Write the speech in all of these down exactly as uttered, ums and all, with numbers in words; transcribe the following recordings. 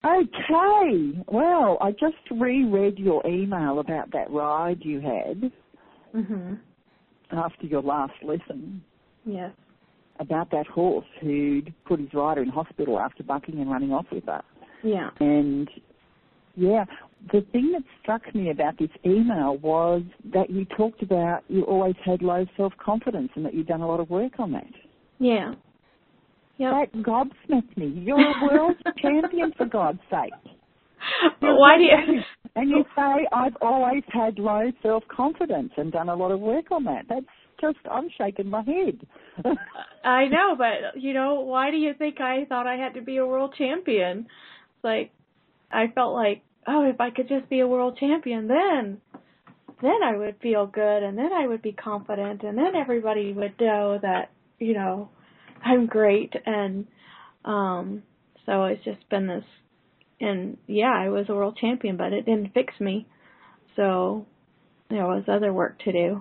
Okay. Well, I just reread your email about that ride you had Mm-hmm. after your last lesson. Yes. About that horse who'd put his rider in hospital after bucking and running off with her. Yeah. And, yeah, the thing that struck me about this email was that you talked about you always had low self-confidence and that you'd done a lot of work on that. Yeah. Yep. That gobsmacked me. You're a world champion, for God's sake. But why do you... And you say, I've always had low self-confidence and done a lot of work on that. That's just, I'm shaking my head. I know, but, you know, why do you think I thought I had to be a world champion? It's like, I felt like, oh, if I could just be a world champion, then, then I would feel good, and then I would be confident, and then everybody would know that, you know, I'm great. And um, so it's just been this, and yeah, I was a world champion, but it didn't fix me. So there was other work to do.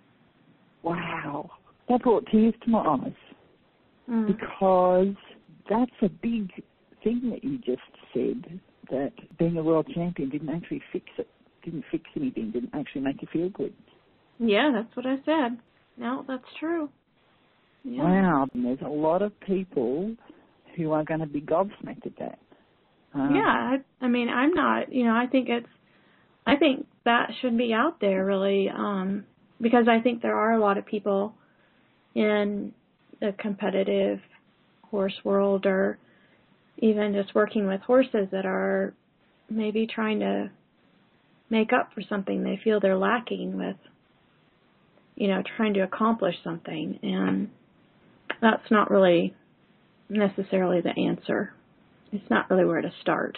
Wow. That brought tears to my eyes. Mm. Because that's a big thing that you just said, that being a world champion didn't actually fix it, didn't fix anything, didn't actually make you feel good. Yeah, that's what I said. No, that's true. Yeah. Wow. And there's a lot of people who are going to be gobsmacked at that. Um, yeah, I, I mean, I'm not, you know, I think it's, I think that should be out there really, um, because I think there are a lot of people in the competitive horse world or even just working with horses that are maybe trying to make up for something they feel they're lacking with, you know, trying to accomplish something. And that's not really necessarily the answer. It's not really where to start.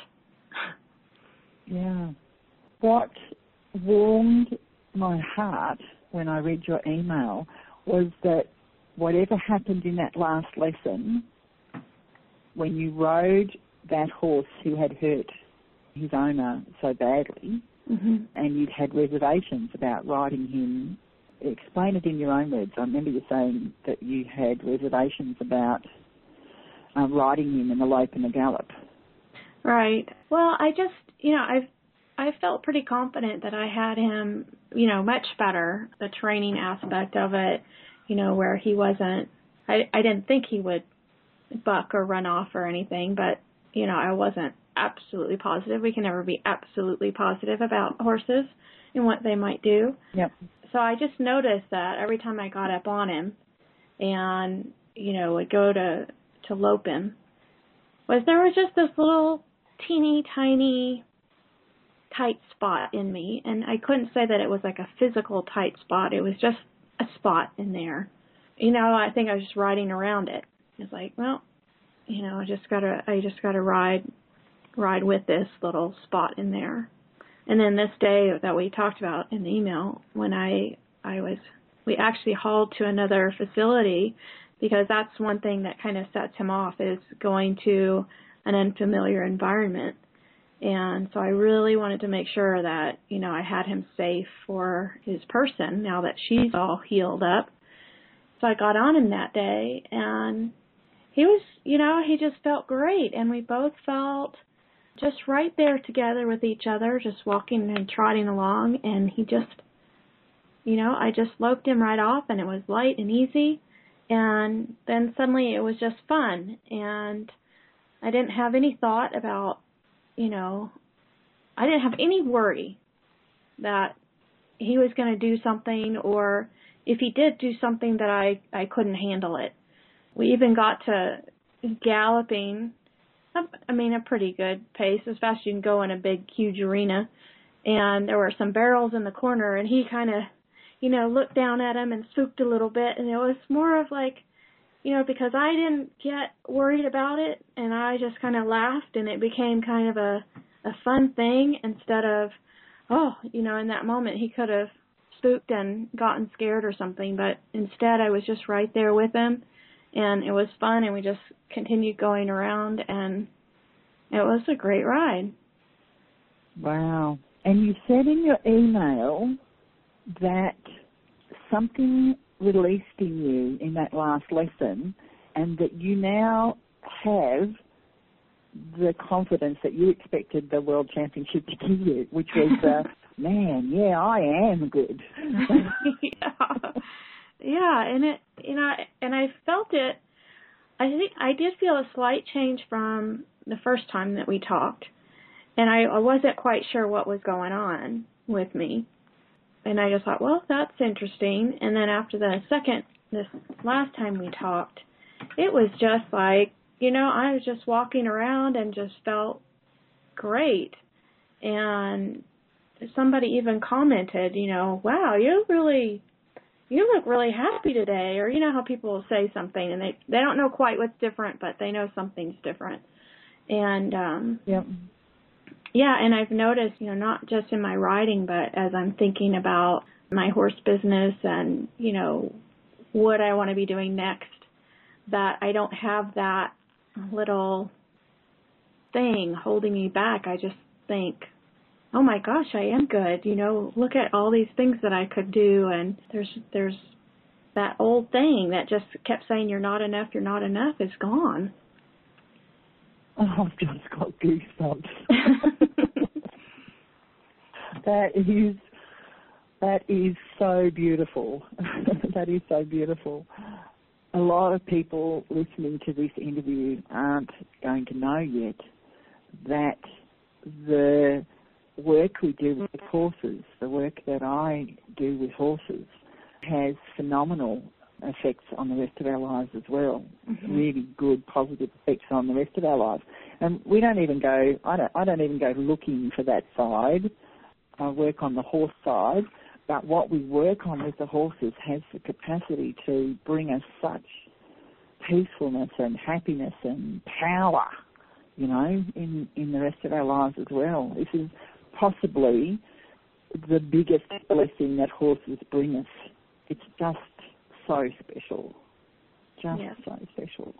Yeah. What warmed my heart when I read your email was that whatever happened in that last lesson, when you rode that horse who had hurt his owner so badly, mm-hmm. and you'd had reservations about riding him, explain it in your own words. I remember you saying that you had reservations about uh, riding him in the lope and the gallop. Right. Well, I just, you know, I've I felt pretty confident that I had him, you know, much better, the training aspect of it, you know, where he wasn't, I, I didn't think he would buck or run off or anything, but, you know, I wasn't absolutely positive. We can never be absolutely positive about horses and what they might do. Yep. So I just noticed that every time I got up on him and, you know, would go to, to lope him, was there was just this little teeny tiny tight spot in me, and I couldn't say that it was like a physical tight spot. It was just a spot in there. You know, I think I was just riding around it. It's like, well, you know, I just gotta, I just gotta ride, ride with this little spot in there. And then this day that we talked about in the email, when I, I was, we actually hauled to another facility because that's one thing that kind of sets him off is going to an unfamiliar environment. And so I really wanted to make sure that, you know, I had him safe for his person now that she's all healed up. So I got on him that day, and he was, you know, he just felt great. And we both felt just right there together with each other, just walking and trotting along. And he just, you know, I just loped him right off, and it was light and easy. And then suddenly it was just fun. And I didn't have any thought about, you know, I didn't have any worry that he was going to do something, or if he did do something that I, I couldn't handle it. We even got to galloping, I mean, a pretty good pace, as fast as you can go in a big, huge arena. And there were some barrels in the corner, and he kind of, you know, looked down at him and spooked a little bit. And it was more of like, you know, because I didn't get worried about it, and I just kind of laughed, and it became kind of a, a fun thing instead of, oh, you know, in that moment he could have spooked and gotten scared or something, but instead I was just right there with him, and it was fun, and we just continued going around, and it was a great ride. Wow. And you said in your email that something released in you in that last lesson, and that you now have the confidence that you expected the World Championship to give you, which was, uh, man, yeah, I am good. yeah. yeah, and it, you know, and I felt it. I think I did feel a slight change from the first time that we talked, and I, I wasn't quite sure what was going on with me. And I just thought, well, that's interesting. And then after the second, this last time we talked, it was just like, you know, I was just walking around and just felt great. And somebody even commented, you know, wow, you really, you look really happy today. Or you know how people will say something and they, they don't know quite what's different, but they know something's different. And, um, yep. yeah, and I've noticed, you know, not just in my riding, but as I'm thinking about my horse business and, you know, what I want to be doing next, that I don't have that little thing holding me back. I just think, oh my gosh, I am good. You know, look at all these things that I could do. And there's, there's that old thing that just kept saying you're not enough, you're not enough is gone. Oh, I've just got goosebumps. that is, that is so beautiful. That is so beautiful. A lot of people listening to this interview aren't going to know yet that the work we do with horses, the work that I do with horses, has phenomenal effects on the rest of our lives as well. Mm-hmm. Really good, positive effects on the rest of our lives. And we don't even go, I don't, I don't even go looking for that side. I work on the horse side, but what we work on with the horses has the capacity to bring us such peacefulness and happiness and power, you know, in, in the rest of our lives as well. This is possibly the biggest blessing that horses bring us. It's just so special. Just yeah. so special.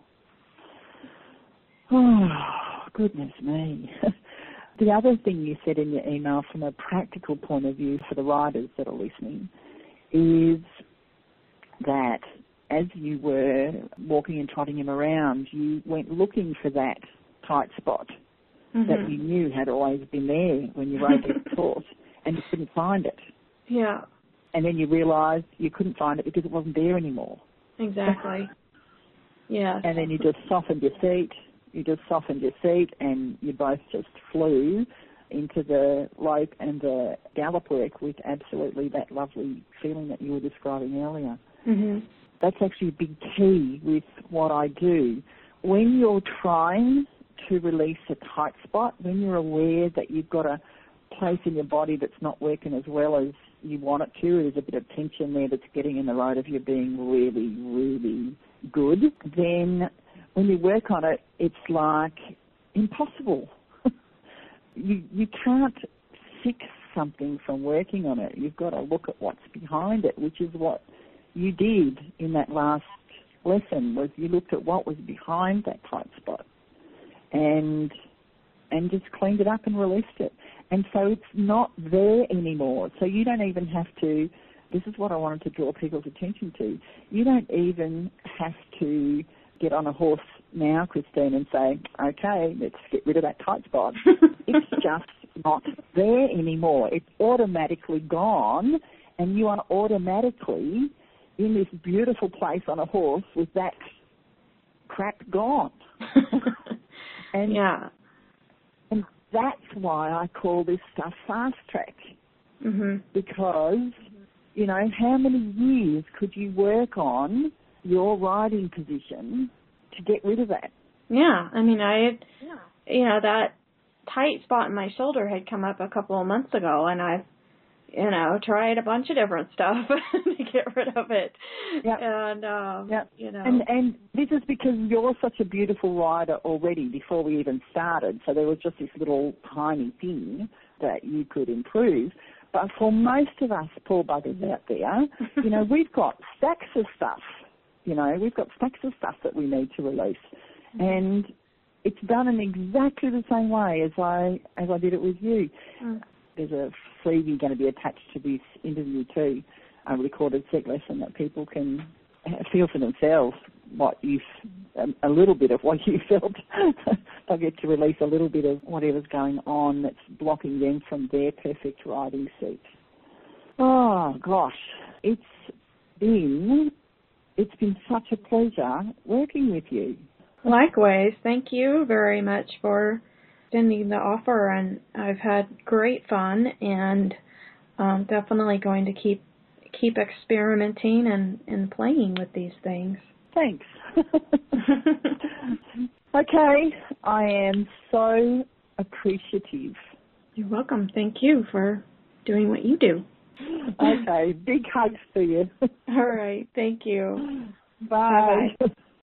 Oh, goodness me. The other thing you said in your email from a practical point of view for the riders that are listening is that as you were walking and trotting him around, you went looking for that tight spot mm-hmm. that you knew had always been there when you rode the horse, and you couldn't find it. Yeah. And then you realised you couldn't find it because it wasn't there anymore. Exactly. Yeah. And then you just softened your seat. You just softened your seat, and you both just flew into the lope and the gallop work with absolutely that lovely feeling that you were describing earlier. Mm-hmm. That's actually a big key with what I do. When you're trying to release a tight spot, when you're aware that you've got a place in your body that's not working as well as you want it to, there's a bit of tension there that's getting in the road of you being really, really good, then when you work on it, it's like impossible. you you can't fix something from working on it. You've got to look at what's behind it, which is what you did in that last lesson, was you looked at what was behind that tight spot and and just cleaned it up and released it. And so it's not there anymore. So you don't even have to, this is what I wanted to draw people's attention to, you don't even have to get on a horse now, Christine, and say, okay, let's get rid of that tight spot. It's just not there anymore. It's automatically gone, and you are automatically in this beautiful place on a horse with that crap gone. and yeah. And that's why I call this stuff fast track. Mm-hmm. Because, you know, how many years could you work on your riding position to get rid of that? Yeah, I mean, I, yeah. you know, that tight spot in my shoulder had come up a couple of months ago, and I've, you know, tried a bunch of different stuff to get rid of it. Yep. And, um, yep. you know. And, and this is because you're such a beautiful rider already before we even started, so there was just this little tiny thing that you could improve. But for most of us poor buggers out there, you know, we've got stacks of stuff. You know, we've got stacks of stuff that we need to release. Mm-hmm. And it's done in exactly the same way as I as I did it with you. Mm. There's a freebie going to be attached to this interview too, a recorded set lesson that people can feel for themselves what you, a little bit of what you felt. They'll get to release a little bit of whatever's going on that's blocking them from their perfect riding seat. Oh, gosh. It's been, it's been such a pleasure working with you. Likewise. Thank you very much for extending the offer, and I've had great fun, and um, definitely going to keep keep experimenting and, and playing with these things. Thanks. Okay, I am so appreciative. You're welcome. Thank you for doing what you do. Okay, big hugs for you. All right. Thank you. Bye. Bye-bye.